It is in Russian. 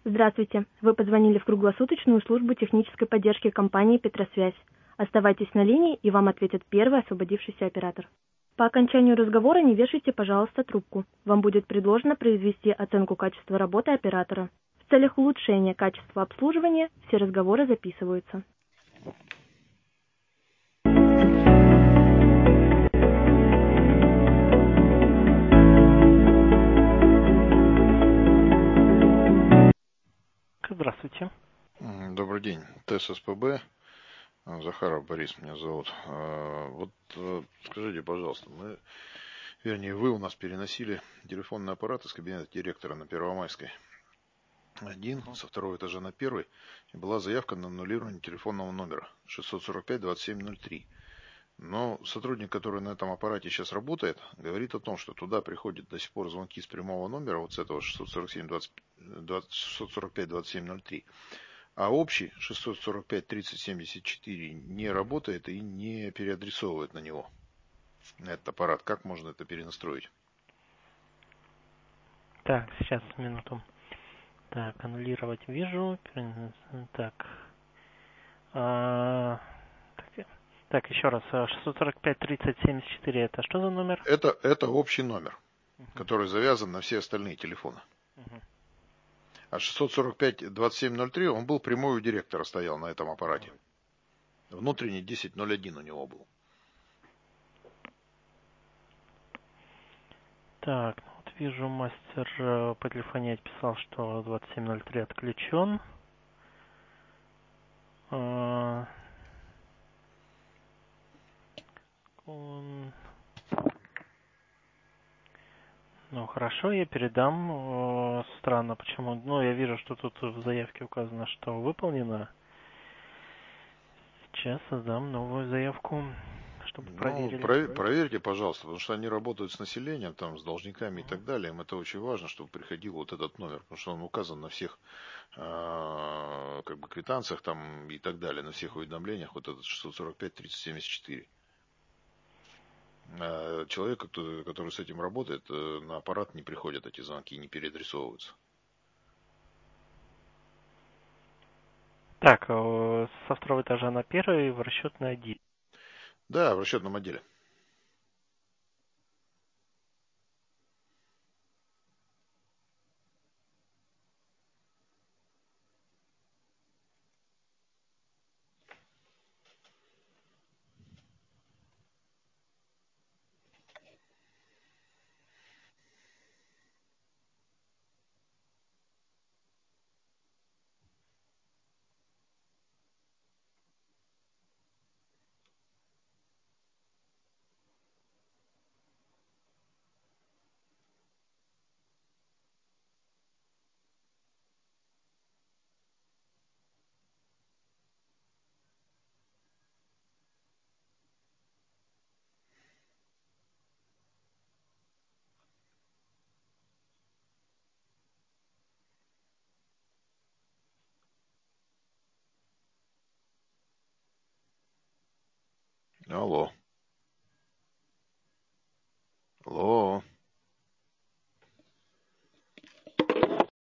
Здравствуйте. Вы позвонили в круглосуточную службу технической поддержки компании «Петросвязь». Оставайтесь на линии, и вам ответит первый освободившийся оператор. По окончанию разговора не вешайте, пожалуйста, трубку. Вам будет предложено произвести оценку качества работы оператора. В целях улучшения качества обслуживания все разговоры записываются. Здравствуйте. Добрый день. ТЭС СПБ. Захаров Борис меня зовут. Скажите, пожалуйста, вы у нас переносили телефонный аппарат из кабинета директора на Первомайской 1, со второго этажа на первый, и была заявка на аннулирование телефонного номера 645-2703. Но сотрудник, который на этом аппарате сейчас работает, говорит о том, что туда приходят до сих пор звонки с прямого номера, вот с этого 645-2703. А общий 645-3074 не работает и не переадресовывает на него, на этот аппарат. Как можно это перенастроить? Так, сейчас, минуту. Так, аннулировать вижу. Так. Так, еще раз. 645-3074 это что за номер? Это общий номер, который завязан на все остальные телефоны. А 645-2703, он был прямой у директора, стоял на этом аппарате. Внутренний 1001 у него был. Так, вот вижу, мастер по телефонии отписал, что 2703 отключен. Ну, хорошо, я передам. Странно, почему. Ну, я вижу, что тут в заявке указано, что выполнено. Сейчас создам новую заявку, чтобы проверили. Проверьте, пожалуйста, потому что они работают с населением, там, с должниками и так далее. Им это очень важно, чтобы приходил вот этот номер, потому что он указан на всех квитанциях там и так далее, на всех уведомлениях, вот этот 645-3074. Человек, который с этим работает, на аппарат не приходят эти звонки, не переадресовываются. Так, со второго этажа на первый в расчетный 1. Да, в расчетном отделе. Алло.